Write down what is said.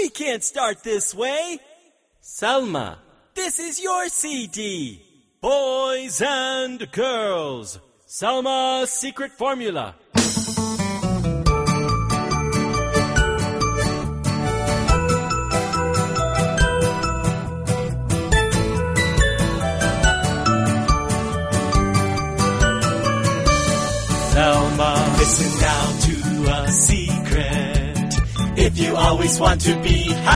We can't start this way. Selma. This is your CD. Boys and girls. Selma's secret formula. Selma, listen now to a secret. If you always want to be happy,